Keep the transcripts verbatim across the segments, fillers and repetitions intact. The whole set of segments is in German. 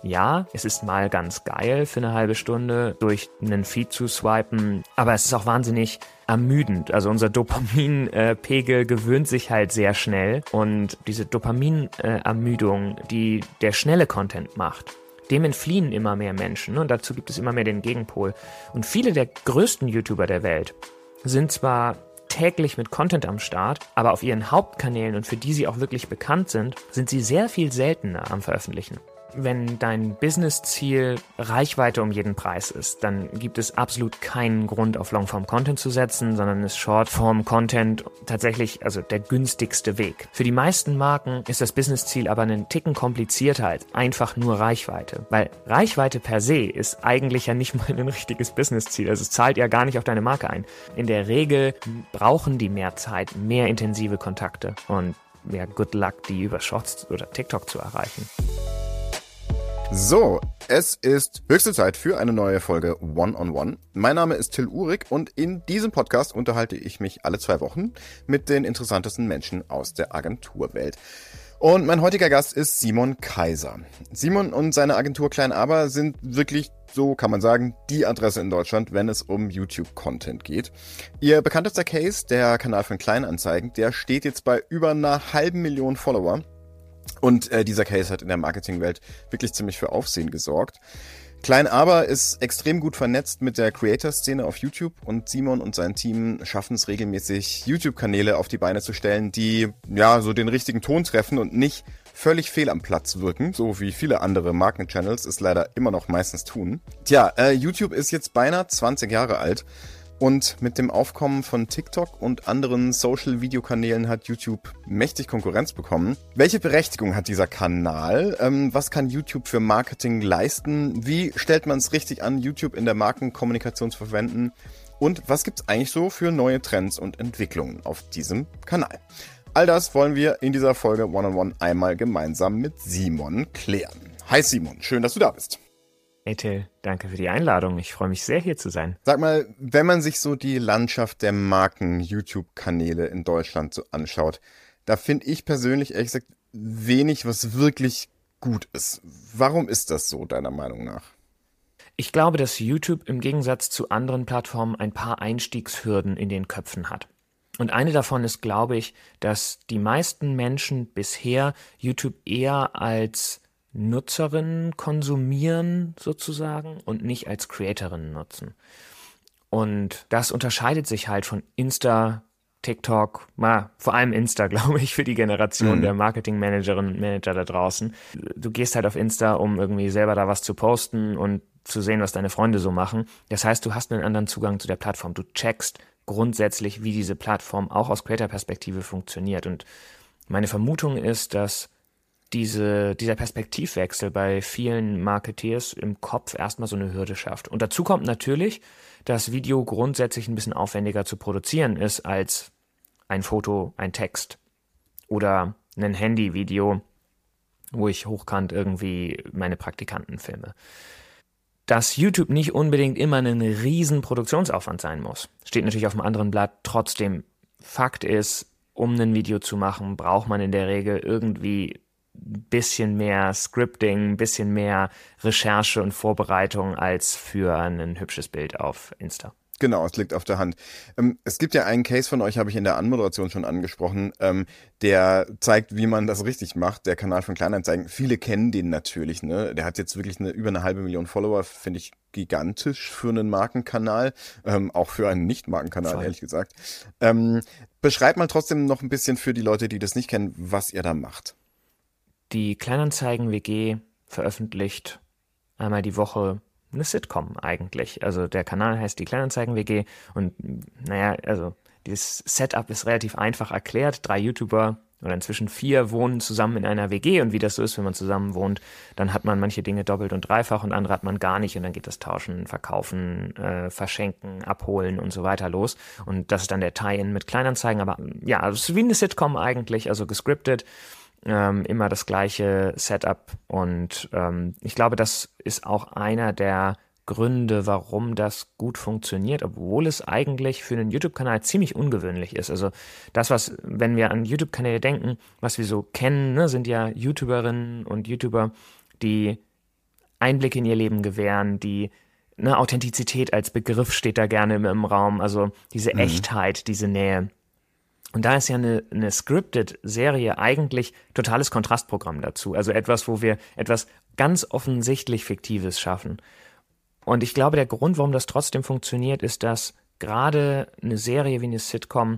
Ja, es ist mal ganz geil für eine halbe Stunde durch einen Feed zu swipen, aber es ist auch wahnsinnig ermüdend. Also unser Dopaminpegel gewöhnt sich halt sehr schnell und diese Dopaminermüdung, die der schnelle Content macht, dem entfliehen immer mehr Menschen und dazu gibt es immer mehr den Gegenpol. Und viele der größten YouTuber der Welt sind zwar täglich mit Content am Start, aber auf ihren Hauptkanälen und für die sie auch wirklich bekannt sind, sind sie sehr viel seltener am Veröffentlichen. Wenn dein Business-Ziel Reichweite um jeden Preis ist, dann gibt es absolut keinen Grund, auf Longform-Content zu setzen, sondern ist Shortform-Content tatsächlich also der günstigste Weg. Für die meisten Marken ist das Business-Ziel aber einen Ticken komplizierter als einfach nur Reichweite. Weil Reichweite per se ist eigentlich ja nicht mal ein richtiges Business-Ziel. Also es zahlt ja gar nicht auf deine Marke ein. In der Regel brauchen die mehr Zeit, mehr intensive Kontakte und ja, good luck, die über Shorts oder TikTok zu erreichen. So, es ist höchste Zeit für eine neue Folge One-on-One. Mein Name ist Till Uhrig und in diesem Podcast unterhalte ich mich alle zwei Wochen mit den interessantesten Menschen aus der Agenturwelt. Und mein heutiger Gast ist Simon Kaiser. Simon und seine Agentur Klein Aber sind wirklich, so kann man sagen, die Adresse in Deutschland, wenn es um YouTube-Content geht. Ihr bekanntester Case, der Kanal von Kleinanzeigen, der steht jetzt bei über einer halben Million Follower. Und äh, dieser Case hat in der Marketingwelt wirklich ziemlich für Aufsehen gesorgt. Klein Aber ist extrem gut vernetzt mit der Creator-Szene auf YouTube und Simon und sein Team schaffen es regelmäßig, YouTube-Kanäle auf die Beine zu stellen, die ja so den richtigen Ton treffen und nicht völlig fehl am Platz wirken, so wie viele andere Markenchannels es leider immer noch meistens tun. Tja, äh, YouTube ist jetzt beinahe zwanzig Jahre alt. Und mit dem Aufkommen von TikTok und anderen Social-Video-Kanälen hat YouTube mächtig Konkurrenz bekommen. Welche Berechtigung hat dieser Kanal? Ähm, was kann YouTube für Marketing leisten? Wie stellt man es richtig an, YouTube in der Markenkommunikation zu verwenden? Und was gibt's eigentlich so für neue Trends und Entwicklungen auf diesem Kanal? All das wollen wir in dieser Folge One-on-One einmal gemeinsam mit Simon klären. Hi Simon, schön, dass du da bist. Hey Till, danke für die Einladung. Ich freue mich sehr, hier zu sein. Sag mal, wenn man sich so die Landschaft der Marken-YouTube-Kanäle in Deutschland so anschaut, da finde ich persönlich ehrlich gesagt wenig, was wirklich gut ist. Warum ist das so, deiner Meinung nach? Ich glaube, dass YouTube im Gegensatz zu anderen Plattformen ein paar Einstiegshürden in den Köpfen hat. Und eine davon ist, glaube ich, dass die meisten Menschen bisher YouTube eher als Nutzerinnen konsumieren sozusagen und nicht als Creatorinnen nutzen. Und das unterscheidet sich halt von Insta, TikTok, na, vor allem Insta, glaube ich, für die Generation mhm. der Marketingmanagerinnen und Manager da draußen. Du gehst halt auf Insta, um irgendwie selber da was zu posten und zu sehen, was deine Freunde so machen. Das heißt, du hast einen anderen Zugang zu der Plattform. Du checkst grundsätzlich, wie diese Plattform auch aus Creator-Perspektive funktioniert. Und meine Vermutung ist, dass Diese, dieser Perspektivwechsel bei vielen Marketeers im Kopf erstmal so eine Hürde schafft. Und dazu kommt natürlich, dass Video grundsätzlich ein bisschen aufwendiger zu produzieren ist als ein Foto, ein Text oder ein Handyvideo, wo ich hochkant irgendwie meine Praktikanten filme. Dass YouTube nicht unbedingt immer ein riesen Produktionsaufwand sein muss, steht natürlich auf einem anderen Blatt. Trotzdem, Fakt ist, um ein Video zu machen, braucht man in der Regel irgendwie ein bisschen mehr Scripting, ein bisschen mehr Recherche und Vorbereitung als für ein hübsches Bild auf Insta. Genau, es liegt auf der Hand. Ähm, es gibt ja einen Case von euch, habe ich in der Anmoderation schon angesprochen, ähm, der zeigt, wie man das richtig macht. Der Kanal von Kleinanzeigen. Viele kennen den natürlich, ne? Der hat jetzt wirklich eine, über eine halbe Million Follower, finde ich gigantisch für einen Markenkanal, ähm, auch für einen Nicht-Markenkanal, Voll. ehrlich gesagt. Ähm, beschreibt mal trotzdem noch ein bisschen für die Leute, die das nicht kennen, was ihr da macht. Die Kleinanzeigen-W G veröffentlicht einmal die Woche eine Sitcom eigentlich. Also der Kanal heißt die Kleinanzeigen-W G und naja, also dieses Setup ist relativ einfach erklärt. Drei YouTuber oder inzwischen vier wohnen zusammen in einer W G und wie das so ist, wenn man zusammen wohnt, dann hat man manche Dinge doppelt und dreifach und andere hat man gar nicht und dann geht das Tauschen, Verkaufen, äh, Verschenken, Abholen und so weiter los und das ist dann der Tie-In mit Kleinanzeigen, aber ja, also es ist wie eine Sitcom eigentlich, also gescriptet. Ähm, immer das gleiche Setup und ähm, ich glaube, das ist auch einer der Gründe, warum das gut funktioniert, obwohl es eigentlich für einen YouTube-Kanal ziemlich ungewöhnlich ist. Also das, was, wenn wir an YouTube-Kanäle denken, was wir so kennen, ne, sind ja YouTuberinnen und YouTuber, die Einblick in ihr Leben gewähren, die ne, Authentizität als Begriff steht da gerne im, im Raum, also diese Mhm. Echtheit, diese Nähe. Und da ist ja eine, eine Scripted-Serie eigentlich totales Kontrastprogramm dazu. Also etwas, wo wir etwas ganz offensichtlich Fiktives schaffen. Und ich glaube, der Grund, warum das trotzdem funktioniert, ist, dass gerade eine Serie wie eine Sitcom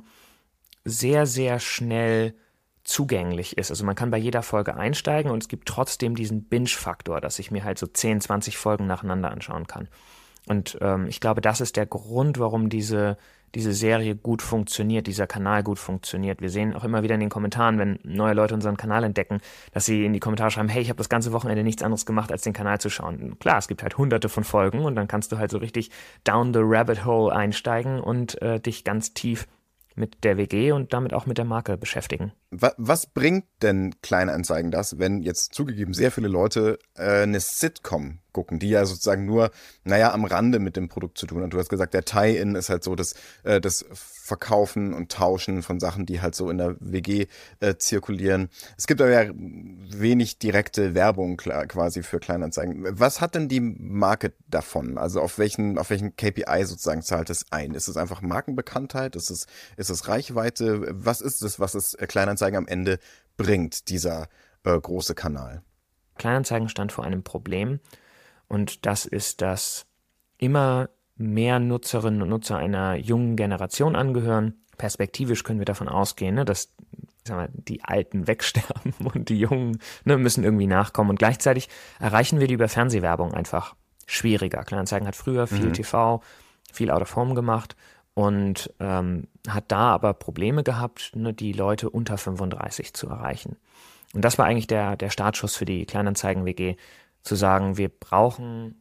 sehr, sehr schnell zugänglich ist. Also man kann bei jeder Folge einsteigen und es gibt trotzdem diesen Binge-Faktor, dass ich mir halt so zehn, zwanzig Folgen nacheinander anschauen kann. Und ähm, ich glaube, das ist der Grund, warum diese, diese Serie gut funktioniert, dieser Kanal gut funktioniert. Wir sehen auch immer wieder in den Kommentaren, wenn neue Leute unseren Kanal entdecken, dass sie in die Kommentare schreiben, hey, ich habe das ganze Wochenende nichts anderes gemacht, als den Kanal zu schauen. Klar, es gibt halt hunderte von Folgen und dann kannst du halt so richtig down the rabbit hole einsteigen und äh, dich ganz tief mit der W G und damit auch mit der Marke beschäftigen. Was, was bringt denn Kleinanzeigen das, wenn jetzt zugegeben sehr viele Leute äh, eine Sitcom gucken, die ja sozusagen nur, naja, am Rande mit dem Produkt zu tun hat. Du hast gesagt, der Tie-In ist halt so das, äh, das Verkaufen und Tauschen von Sachen, die halt so in der W G äh, zirkulieren. Es gibt aber ja wenig direkte Werbung klar, quasi für Kleinanzeigen. Was hat denn die Marke davon? Also auf welchen, auf welchen K P I sozusagen zahlt es ein? Ist es einfach Markenbekanntheit? Ist es, ist es Reichweite? Was ist es, was es Kleinanzeigen am Ende bringt, dieser äh, große Kanal? Kleinanzeigen stand vor einem Problem. Und das ist, dass immer mehr Nutzerinnen und Nutzer einer jungen Generation angehören. Perspektivisch können wir davon ausgehen, ne, dass sagen wir, die Alten wegsterben und die Jungen ne, müssen irgendwie nachkommen. Und gleichzeitig erreichen wir die über Fernsehwerbung einfach schwieriger. Kleinanzeigen hat früher viel Mhm. T V, viel Out of Home gemacht und ähm, hat da aber Probleme gehabt, ne, die Leute unter fünfunddreißig zu erreichen. Und das war eigentlich der, der Startschuss für die Kleinanzeigen-W G, zu sagen, wir brauchen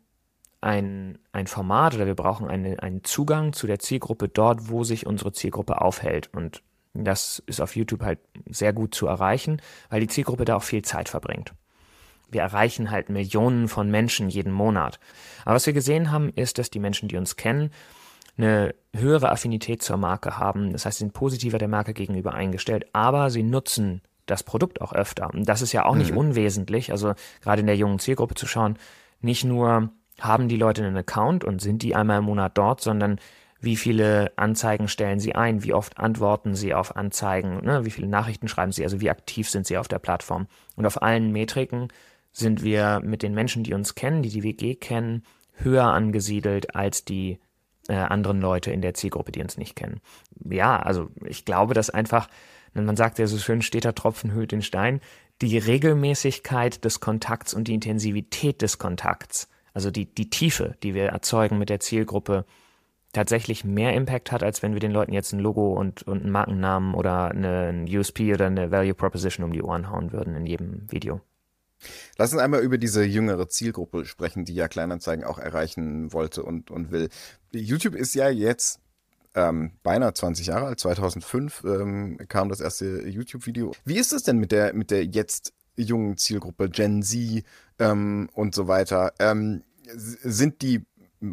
ein, ein Format oder wir brauchen eine, einen Zugang zu der Zielgruppe dort, wo sich unsere Zielgruppe aufhält. Und das ist auf YouTube halt sehr gut zu erreichen, weil die Zielgruppe da auch viel Zeit verbringt. Wir erreichen halt Millionen von Menschen jeden Monat. Aber was wir gesehen haben, ist, dass die Menschen, die uns kennen, eine höhere Affinität zur Marke haben. Das heißt, sie sind positiver der Marke gegenüber eingestellt, aber sie nutzen das Produkt auch öfter. Und das ist ja auch nicht Mhm. unwesentlich, also gerade in der jungen Zielgruppe zu schauen, nicht nur haben die Leute einen Account und sind die einmal im Monat dort, sondern wie viele Anzeigen stellen sie ein, wie oft antworten sie auf Anzeigen, ne? Wie viele Nachrichten schreiben sie, also wie aktiv sind sie auf der Plattform. Und auf allen Metriken sind wir mit den Menschen, die uns kennen, die die W G kennen, höher angesiedelt als die äh, anderen Leute in der Zielgruppe, die uns nicht kennen. Ja, also ich glaube, dass einfach, man sagt ja so schön, steter Tropfen höhlt den Stein, die Regelmäßigkeit des Kontakts und die Intensivität des Kontakts, also die, die Tiefe, die wir erzeugen mit der Zielgruppe, tatsächlich mehr Impact hat, als wenn wir den Leuten jetzt ein Logo und, und einen Markennamen oder eine, ein U S P oder eine Value Proposition um die Ohren hauen würden in jedem Video. Lass uns einmal über diese jüngere Zielgruppe sprechen, die ja Kleinanzeigen auch erreichen wollte und, und will. YouTube ist ja jetzt ähm, beinahe zwanzig Jahre alt. zweitausendfünf ähm, kam das erste YouTube-Video. Wie ist es denn mit der, mit der jetzt jungen Zielgruppe, Gen Z ähm, und so weiter? Ähm, sind die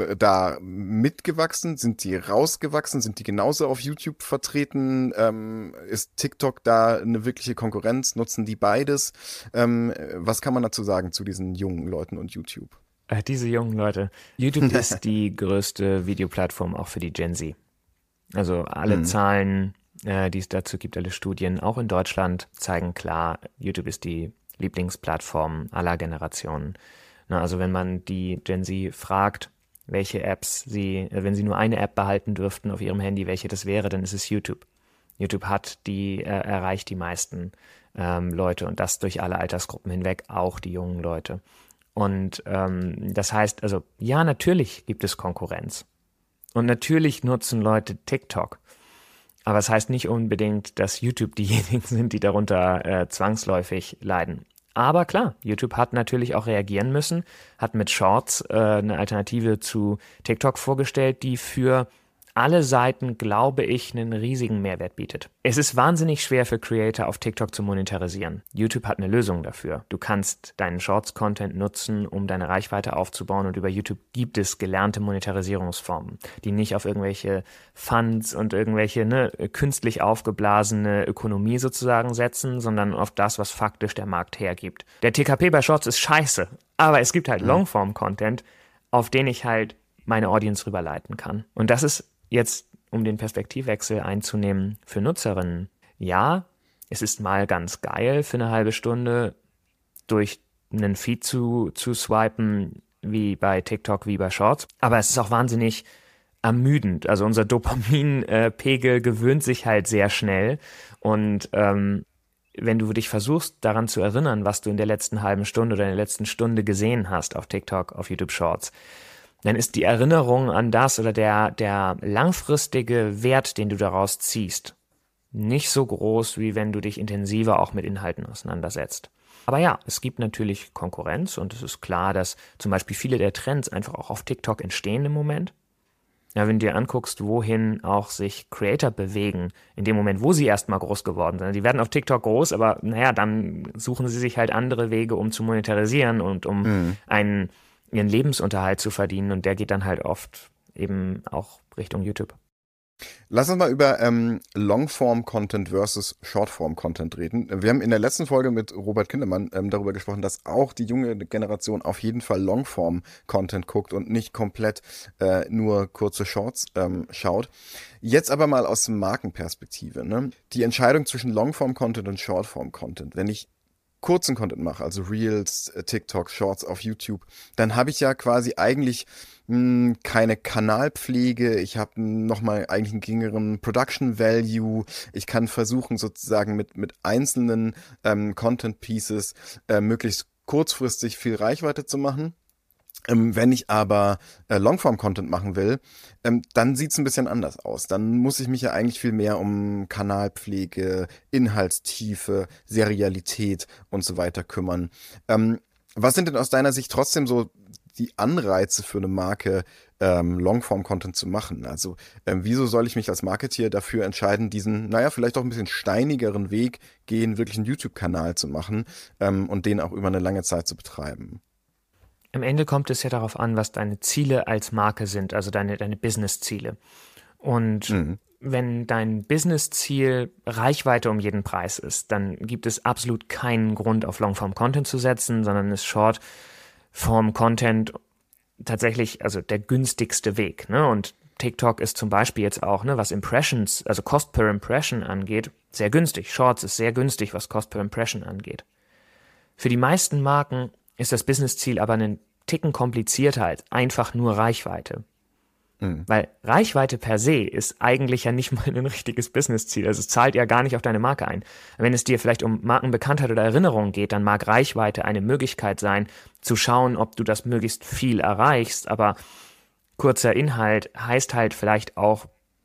da mitgewachsen? Sind die rausgewachsen? Sind die genauso auf YouTube vertreten? Ähm, ist TikTok da eine wirkliche Konkurrenz? Nutzen die beides? Ähm, was kann man dazu sagen zu diesen jungen Leuten und YouTube? Äh, diese jungen Leute. YouTube ist die größte Videoplattform auch für die Gen Z. Also alle Mhm. Zahlen, äh, die es dazu gibt, alle Studien, auch in Deutschland, zeigen klar, YouTube ist die Lieblingsplattform aller Generationen. Na, also wenn man die Gen Z fragt, welche Apps sie, wenn sie nur eine App behalten dürften auf ihrem Handy, welche das wäre, dann ist es YouTube. YouTube hat die, äh, erreicht die meisten ähm, Leute und das durch alle Altersgruppen hinweg, auch die jungen Leute. Und ähm, das heißt, also ja, natürlich gibt es Konkurrenz. Und natürlich nutzen Leute TikTok. Aber es heißt nicht unbedingt, dass YouTube diejenigen sind, die darunter äh, zwangsläufig leiden. Aber klar, YouTube hat natürlich auch reagieren müssen, hat mit Shorts äh, eine Alternative zu TikTok vorgestellt, die für alle Seiten, glaube ich, einen riesigen Mehrwert bietet. Es ist wahnsinnig schwer für Creator auf TikTok zu monetarisieren. YouTube hat eine Lösung dafür. Du kannst deinen Shorts-Content nutzen, um deine Reichweite aufzubauen, und über YouTube gibt es gelernte Monetarisierungsformen, die nicht auf irgendwelche Funds und irgendwelche ne, künstlich aufgeblasene Ökonomie sozusagen setzen, sondern auf das, was faktisch der Markt hergibt. Der T K P bei Shorts ist scheiße, aber es gibt halt Longform-Content, auf den ich halt meine Audience rüberleiten kann. Und das ist jetzt, um den Perspektivwechsel einzunehmen, für Nutzerinnen. Ja, es ist mal ganz geil, für eine halbe Stunde durch einen Feed zu, zu swipen, wie bei TikTok, wie bei Shorts. Aber es ist auch wahnsinnig ermüdend. Also unser Dopaminpegel gewöhnt sich halt sehr schnell. Und ähm, wenn du dich versuchst, daran zu erinnern, was du in der letzten halben Stunde oder in der letzten Stunde gesehen hast auf TikTok, auf YouTube Shorts, dann ist die Erinnerung an das oder der, der langfristige Wert, den du daraus ziehst, nicht so groß, wie wenn du dich intensiver auch mit Inhalten auseinandersetzt. Aber ja, es gibt natürlich Konkurrenz, und es ist klar, dass zum Beispiel viele der Trends einfach auch auf TikTok entstehen im Moment. Ja, wenn du dir anguckst, wohin auch sich Creator bewegen, in dem Moment, wo sie erstmal groß geworden sind. Die werden auf TikTok groß, aber naja, dann suchen sie sich halt andere Wege, um zu monetarisieren und um mhm. einen ihren Lebensunterhalt zu verdienen, und der geht dann halt oft eben auch Richtung YouTube. Lass uns mal über ähm, Longform-Content versus Shortform-Content reden. Wir haben in der letzten Folge mit Robert Kindermann ähm, darüber gesprochen, dass auch die junge Generation auf jeden Fall Longform-Content guckt und nicht komplett äh, nur kurze Shorts ähm, schaut. Jetzt aber mal aus Markenperspektive, ne? Die Entscheidung zwischen Longform-Content und Shortform-Content. Wenn ich kurzen Content mache, also Reels, TikTok, Shorts auf YouTube, dann habe ich ja quasi eigentlich mh, keine Kanalpflege, ich habe nochmal eigentlich einen geringeren Production Value, ich kann versuchen sozusagen mit, mit einzelnen ähm, Content Pieces äh, möglichst kurzfristig viel Reichweite zu machen. Ähm, wenn ich aber äh, Longform-Content machen will, ähm, dann sieht's ein bisschen anders aus. Dann muss ich mich ja eigentlich viel mehr um Kanalpflege, Inhaltstiefe, Serialität und so weiter kümmern. Ähm, was sind denn aus deiner Sicht trotzdem so die Anreize für eine Marke, ähm, Longform-Content zu machen? Also ähm, wieso soll ich mich als Marketeer dafür entscheiden, diesen, naja, vielleicht auch ein bisschen steinigeren Weg gehen, wirklich einen YouTube-Kanal zu machen ähm, und den auch über eine lange Zeit zu betreiben? Am Ende kommt es ja darauf an, was deine Ziele als Marke sind, also deine, deine Business-Ziele. Und mhm. wenn dein Business-Ziel Reichweite um jeden Preis ist, dann gibt es absolut keinen Grund, auf Longform-Content zu setzen, sondern ist Short-Form-Content tatsächlich also der günstigste Weg, ne? Und TikTok ist zum Beispiel jetzt auch, ne, was Impressions, also Cost per Impression angeht, sehr günstig. Shorts ist sehr günstig, was Cost per Impression angeht. Für die meisten Marken ist das Business-Ziel aber einen Ticken komplizierter als einfach nur Reichweite. Mhm. Weil Reichweite per se ist eigentlich ja nicht mal ein richtiges Business-Ziel. Also es zahlt ja gar nicht auf deine Marke ein. Wenn es dir vielleicht um Markenbekanntheit oder Erinnerung geht, dann mag Reichweite eine Möglichkeit sein, zu schauen, ob du das möglichst viel erreichst. Aber kurzer Inhalt heißt halt vielleicht auch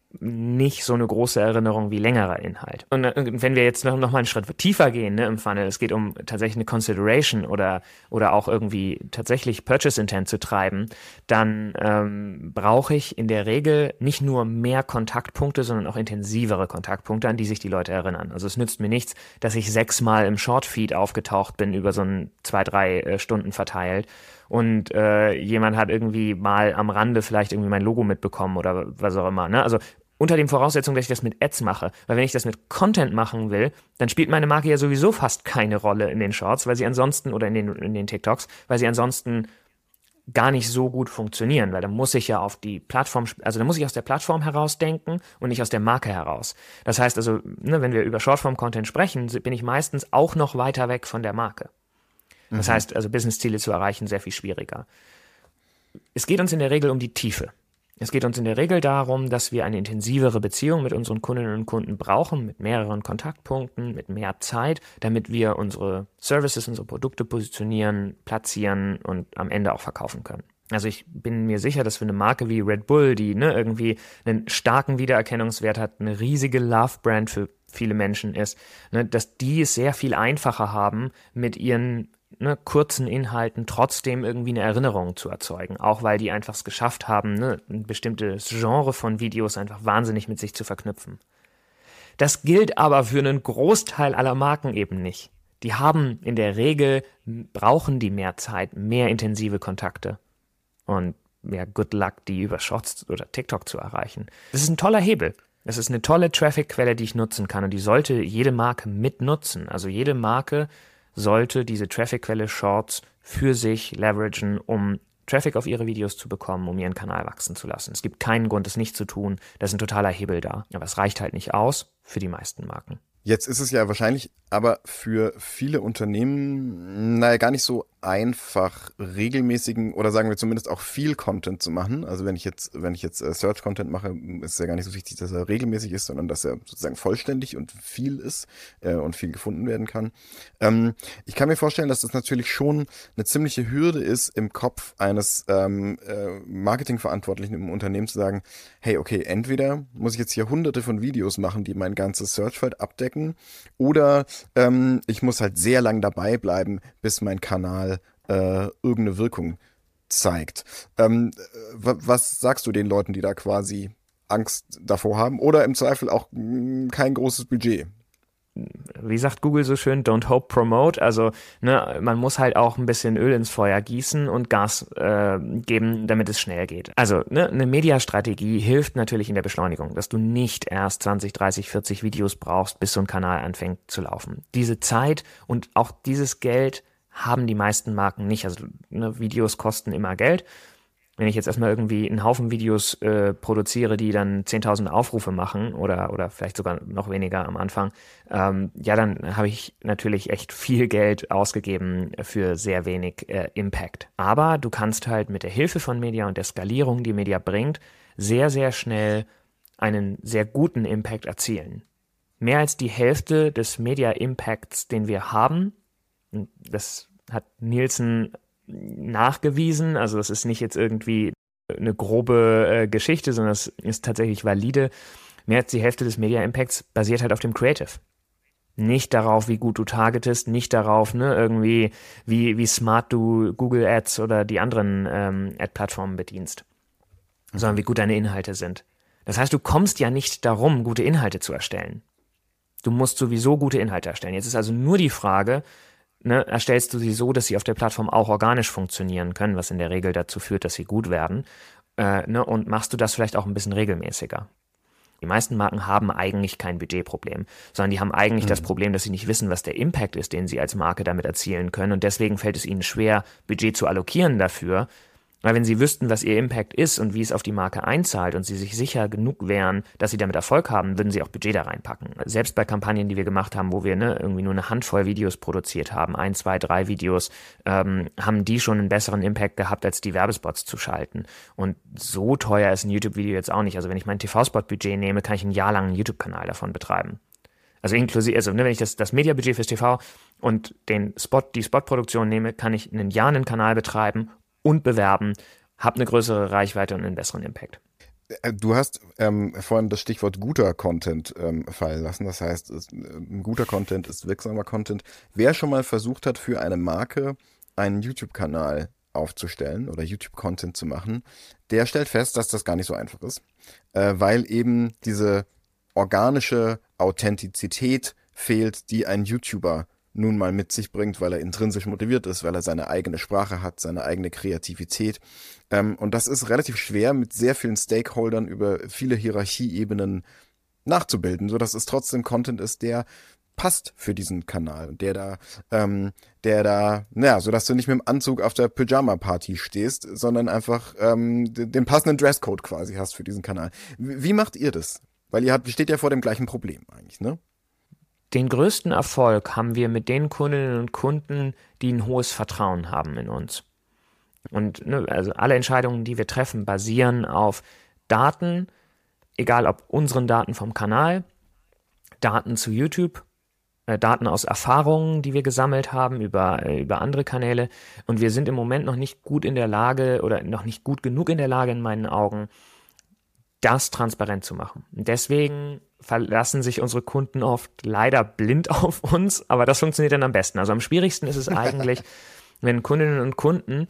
nicht so eine große Erinnerung wie längerer Inhalt. Und wenn wir jetzt noch, noch mal einen Schritt tiefer gehen, ne, im Funnel, es geht um tatsächlich eine Consideration oder, oder auch irgendwie tatsächlich Purchase Intent zu treiben, dann ähm, brauche ich in der Regel nicht nur mehr Kontaktpunkte, sondern auch intensivere Kontaktpunkte, an die sich die Leute erinnern. Also es nützt mir nichts, dass ich sechsmal im Shortfeed aufgetaucht bin, über so einen zwei, drei äh, Stunden verteilt, und äh, jemand hat irgendwie mal am Rande vielleicht irgendwie mein Logo mitbekommen oder was auch immer, ne? Also unter den Voraussetzungen, dass ich das mit Ads mache. Weil wenn ich das mit Content machen will, dann spielt meine Marke ja sowieso fast keine Rolle in den Shorts, weil sie ansonsten, oder in den, in den TikToks, weil sie ansonsten gar nicht so gut funktionieren, weil da muss ich ja auf die Plattform, also da muss ich aus der Plattform heraus denken und nicht aus der Marke heraus. Das heißt also, ne, wenn wir über Shortform-Content sprechen, bin ich meistens auch noch weiter weg von der Marke. Das mhm. heißt, also Business-Ziele zu erreichen, sehr viel schwieriger. Es geht uns in der Regel um die Tiefe. Es geht uns in der Regel darum, dass wir eine intensivere Beziehung mit unseren Kundinnen und Kunden brauchen, mit mehreren Kontaktpunkten, mit mehr Zeit, damit wir unsere Services, unsere Produkte positionieren, platzieren und am Ende auch verkaufen können. Also ich bin mir sicher, dass für eine Marke wie Red Bull, die ne, irgendwie einen starken Wiedererkennungswert hat, eine riesige Love-Brand für viele Menschen ist, ne, dass die es sehr viel einfacher haben, mit ihren ne, kurzen Inhalten trotzdem irgendwie eine Erinnerung zu erzeugen. Auch weil die einfach es geschafft haben, ne, ein bestimmtes Genre von Videos einfach wahnsinnig mit sich zu verknüpfen. Das gilt aber für einen Großteil aller Marken eben nicht. Die haben in der Regel, brauchen die mehr Zeit, mehr intensive Kontakte. Und ja, good luck, die über Shorts oder TikTok zu erreichen. Das ist ein toller Hebel. Das ist eine tolle Traffic-Quelle, die ich nutzen kann. Und die sollte jede Marke mitnutzen. Also jede Marke sollte diese Traffic-Quelle Shorts für sich leveragen, um Traffic auf ihre Videos zu bekommen, um ihren Kanal wachsen zu lassen. Es gibt keinen Grund, das nicht zu tun. Da ist ein totaler Hebel da. Aber es reicht halt nicht aus für die meisten Marken. Jetzt ist es ja wahrscheinlich aber für viele Unternehmen, naja, gar nicht so einfach, regelmäßigen oder sagen wir zumindest auch viel Content zu machen. Also wenn ich jetzt, wenn ich jetzt Search-Content mache, ist es ja gar nicht so wichtig, dass er regelmäßig ist, sondern dass er sozusagen vollständig und viel ist äh, und viel gefunden werden kann. Ähm, ich kann mir vorstellen, dass das natürlich schon eine ziemliche Hürde ist, im Kopf eines ähm, äh, Marketingverantwortlichen im Unternehmen zu sagen, hey, okay, entweder muss ich jetzt hier hunderte von Videos machen, die mein ganzes Searchfeld abdecken, oder ähm, ich muss halt sehr lang dabei bleiben, bis mein Kanal äh, irgendeine Wirkung zeigt. Ähm, w- was sagst du den Leuten, die da quasi Angst davor haben oder im Zweifel auch mh, kein großes Budget? Wie sagt Google so schön, don't hope, promote. Also ne, man muss halt auch ein bisschen Öl ins Feuer gießen und Gas äh, geben, damit es schnell geht. Also ne, eine Mediastrategie hilft natürlich in der Beschleunigung, dass du nicht erst zwanzig, dreißig, vierzig Videos brauchst, bis so ein Kanal anfängt zu laufen. Diese Zeit und auch dieses Geld haben die meisten Marken nicht. Also ne, Videos kosten immer Geld. Wenn ich jetzt erstmal irgendwie einen Haufen Videos äh, produziere, die dann zehntausend Aufrufe machen oder oder vielleicht sogar noch weniger am Anfang, ähm, ja, dann habe ich natürlich echt viel Geld ausgegeben für sehr wenig äh, Impact. Aber du kannst halt mit der Hilfe von Media und der Skalierung, die Media bringt, sehr, sehr schnell einen sehr guten Impact erzielen. Mehr als die Hälfte des Media-Impacts, den wir haben, das hat Nielsen nachgewiesen, also das ist nicht jetzt irgendwie eine grobe äh, Geschichte, sondern es ist tatsächlich valide. Mehr als die Hälfte des Media Impacts basiert halt auf dem Creative. Nicht darauf, wie gut du targetest, nicht darauf, ne, irgendwie, wie, wie smart du Google Ads oder die anderen ähm, Ad-Plattformen bedienst, mhm. sondern wie gut deine Inhalte sind. Das heißt, du kommst ja nicht darum, gute Inhalte zu erstellen. Du musst sowieso gute Inhalte erstellen. Jetzt ist also nur die Frage, Ne, erstellst du sie so, dass sie auf der Plattform auch organisch funktionieren können, was in der Regel dazu führt, dass sie gut werden, äh, ne, und machst du das vielleicht auch ein bisschen regelmäßiger. Die meisten Marken haben eigentlich kein Budgetproblem, sondern die haben eigentlich mhm. das Problem, dass sie nicht wissen, was der Impact ist, den sie als Marke damit erzielen können, und deswegen fällt es ihnen schwer, Budget zu allokieren dafür. Weil wenn sie wüssten, was ihr Impact ist und wie es auf die Marke einzahlt und sie sich sicher genug wären, dass sie damit Erfolg haben, würden sie auch Budget da reinpacken. Selbst bei Kampagnen, die wir gemacht haben, wo wir ne, irgendwie nur eine Handvoll Videos produziert haben, ein, zwei, drei Videos, ähm, haben die schon einen besseren Impact gehabt, als die Werbespots zu schalten. Und so teuer ist ein YouTube-Video jetzt auch nicht. Also wenn ich mein T V-Spot-Budget nehme, kann ich ein Jahr lang einen YouTube-Kanal davon betreiben. Also inklusive, also ne, wenn ich das, das Media-Budget fürs T V und den Spot, die Spot-Produktion nehme, kann ich einen Jahr einen Kanal betreiben und bewerben, habe eine größere Reichweite und einen besseren Impact. Du hast ähm, vorhin das Stichwort guter Content ähm, fallen lassen. Das heißt, es, ein guter Content ist wirksamer Content. Wer schon mal versucht hat, für eine Marke einen YouTube-Kanal aufzustellen oder YouTube-Content zu machen, der stellt fest, dass das gar nicht so einfach ist, äh, weil eben diese organische Authentizität fehlt, die ein YouTuber nun mal mit sich bringt, weil er intrinsisch motiviert ist, weil er seine eigene Sprache hat, seine eigene Kreativität. Ähm, und das ist relativ schwer, mit sehr vielen Stakeholdern über viele Hierarchieebenen nachzubilden, sodass es trotzdem Content ist, der passt für diesen Kanal und der da, ähm, der da, naja, sodass du nicht mit dem Anzug auf der Pyjama-Party stehst, sondern einfach ähm, den, den passenden Dresscode quasi hast für diesen Kanal. Wie, wie macht ihr das? Weil ihr habt, steht ja vor dem gleichen Problem eigentlich, ne? Den größten Erfolg haben wir mit den Kundinnen und Kunden, die ein hohes Vertrauen haben in uns. Und ne, also alle Entscheidungen, die wir treffen, basieren auf Daten, egal ob unseren Daten vom Kanal, Daten zu YouTube, äh, Daten aus Erfahrungen, die wir gesammelt haben über, äh, über andere Kanäle. Und wir sind im Moment noch nicht gut in der Lage oder noch nicht gut genug in der Lage in meinen Augen, das transparent zu machen. Und deswegen verlassen sich unsere Kunden oft leider blind auf uns, aber das funktioniert dann am besten. Also am schwierigsten ist es eigentlich, wenn Kundinnen und Kunden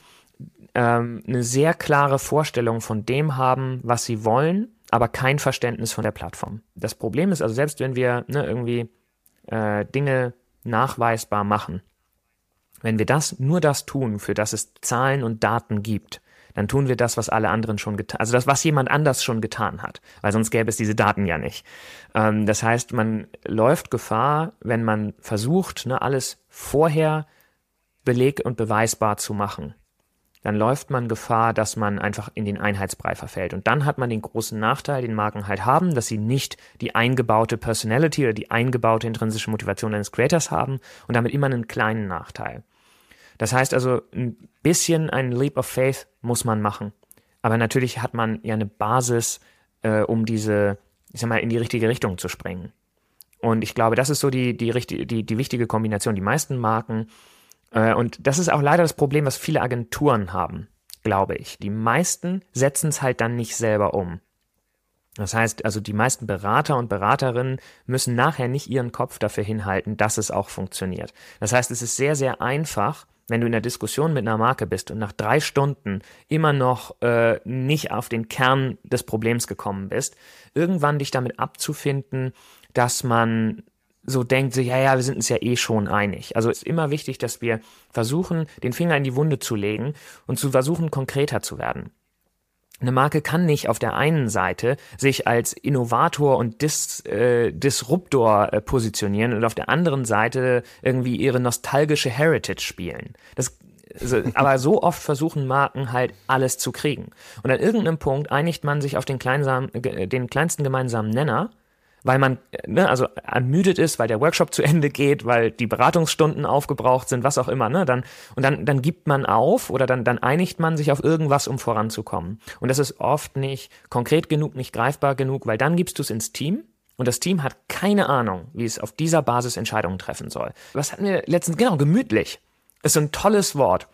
ähm, eine sehr klare Vorstellung von dem haben, was sie wollen, aber kein Verständnis von der Plattform. Das Problem ist also, selbst wenn wir ne, irgendwie äh, Dinge nachweisbar machen, wenn wir das nur das tun, für das es Zahlen und Daten gibt, dann tun wir das, was alle anderen schon getan, also das, was jemand anders schon getan hat, weil sonst gäbe es diese Daten ja nicht. Ähm, das heißt, man läuft Gefahr, wenn man versucht, ne, alles vorher beleg- und beweisbar zu machen, dann läuft man Gefahr, dass man einfach in den Einheitsbrei verfällt. Und dann hat man den großen Nachteil, den Marken halt haben, dass sie nicht die eingebaute Personality oder die eingebaute intrinsische Motivation eines Creators haben und damit immer einen kleinen Nachteil. Das heißt also, ein bisschen ein Leap of Faith muss man machen. Aber natürlich hat man ja eine Basis, äh, um diese, ich sag mal, in die richtige Richtung zu springen. Und ich glaube, das ist so die, die, die, die, die wichtige Kombination. Die meisten Marken, äh, und das ist auch leider das Problem, was viele Agenturen haben, glaube ich. Die meisten setzen es halt dann nicht selber um. Das heißt, also die meisten Berater und Beraterinnen müssen nachher nicht ihren Kopf dafür hinhalten, dass es auch funktioniert. Das heißt, es ist sehr, sehr einfach, wenn du in der Diskussion mit einer Marke bist und nach drei Stunden immer noch äh, nicht auf den Kern des Problems gekommen bist, irgendwann dich damit abzufinden, dass man so denkt, so, ja, ja, wir sind uns ja eh schon einig. Also es ist immer wichtig, dass wir versuchen, den Finger in die Wunde zu legen und zu versuchen, konkreter zu werden. Eine Marke kann nicht auf der einen Seite sich als Innovator und Dis, äh, Disruptor äh, positionieren und auf der anderen Seite irgendwie ihre nostalgische Heritage spielen. Das, also, aber so oft versuchen Marken halt alles zu kriegen. Und an irgendeinem Punkt einigt man sich auf den, kleinsam, den kleinsten gemeinsamen Nenner, weil man ne, also ermüdet ist, weil der Workshop zu Ende geht, weil die Beratungsstunden aufgebraucht sind, was auch immer, ne, dann und dann dann gibt man auf oder dann dann einigt man sich auf irgendwas, um voranzukommen. Und das ist oft nicht konkret genug, nicht greifbar genug, weil dann gibst du es ins Team und das Team hat keine Ahnung, wie es auf dieser Basis Entscheidungen treffen soll. Was hatten wir letztens? Genau, gemütlich. Ist so ein tolles Wort.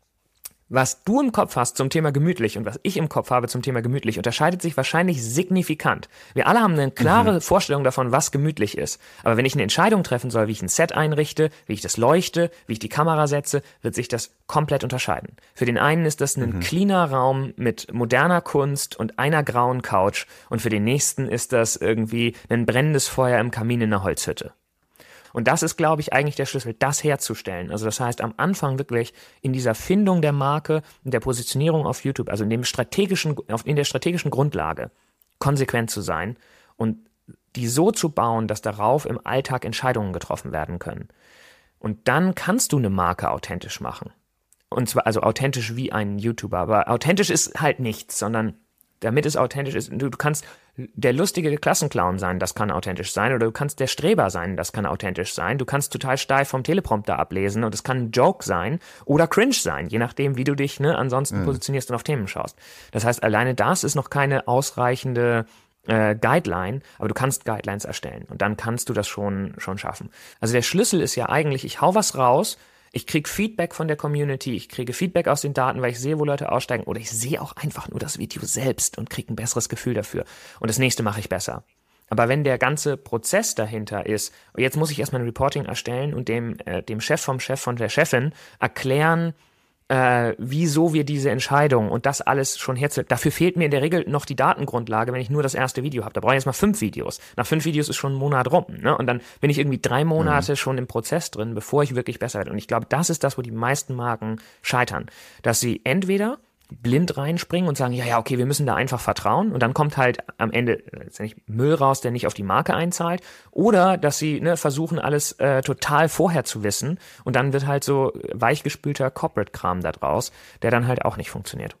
Was du im Kopf hast zum Thema gemütlich und was ich im Kopf habe zum Thema gemütlich, unterscheidet sich wahrscheinlich signifikant. Wir alle haben eine klare mhm. Vorstellung davon, was gemütlich ist. Aber wenn ich eine Entscheidung treffen soll, wie ich ein Set einrichte, wie ich das leuchte, wie ich die Kamera setze, wird sich das komplett unterscheiden. Für den einen ist das ein mhm. cleaner Raum mit moderner Kunst und einer grauen Couch und für den nächsten ist das irgendwie ein brennendes Feuer im Kamin in einer Holzhütte. Und das ist, glaube ich, eigentlich der Schlüssel, das herzustellen. Also das heißt, am Anfang wirklich in dieser Findung der Marke, in der Positionierung auf YouTube, also in dem strategischen, in der strategischen Grundlage, konsequent zu sein und die so zu bauen, dass darauf im Alltag Entscheidungen getroffen werden können. Und dann kannst du eine Marke authentisch machen. Und zwar also authentisch wie ein YouTuber. Aber authentisch ist halt nichts, sondern damit es authentisch ist, du, du kannst der lustige Klassenclown sein, das kann authentisch sein, oder du kannst der Streber sein, das kann authentisch sein, du kannst total steif vom Teleprompter ablesen und es kann ein Joke sein oder cringe sein, je nachdem, wie du dich ne, ansonsten mhm. positionierst und auf Themen schaust. Das heißt, alleine das ist noch keine ausreichende äh, Guideline, aber du kannst Guidelines erstellen und dann kannst du das schon, schon schaffen. Also der Schlüssel ist ja eigentlich, ich hau was raus, ich kriege Feedback von der Community, ich kriege Feedback aus den Daten, weil ich sehe, wo Leute aussteigen, oder ich sehe auch einfach nur das Video selbst und kriege ein besseres Gefühl dafür. Und das nächste mache ich besser. Aber wenn der ganze Prozess dahinter ist, jetzt muss ich erstmal ein Reporting erstellen und dem, äh, dem Chef vom Chef von der Chefin erklären, äh, wieso wir diese Entscheidung und das alles schon herzustellen. Dafür fehlt mir in der Regel noch die Datengrundlage, wenn ich nur das erste Video habe. Da brauche ich jetzt mal fünf Videos. Nach fünf Videos ist schon ein Monat rum. Ne? Und dann bin ich irgendwie drei Monate mhm. schon im Prozess drin, bevor ich wirklich besser werde. Und ich glaube, das ist das, wo die meisten Marken scheitern. Dass sie entweder blind reinspringen und sagen, ja, ja, okay, wir müssen da einfach vertrauen und dann kommt halt am Ende letztendlich Müll raus, der nicht auf die Marke einzahlt, oder dass sie ne, versuchen, alles äh, total vorher zu wissen und dann wird halt so weichgespülter Corporate-Kram da draus, der dann halt auch nicht funktioniert.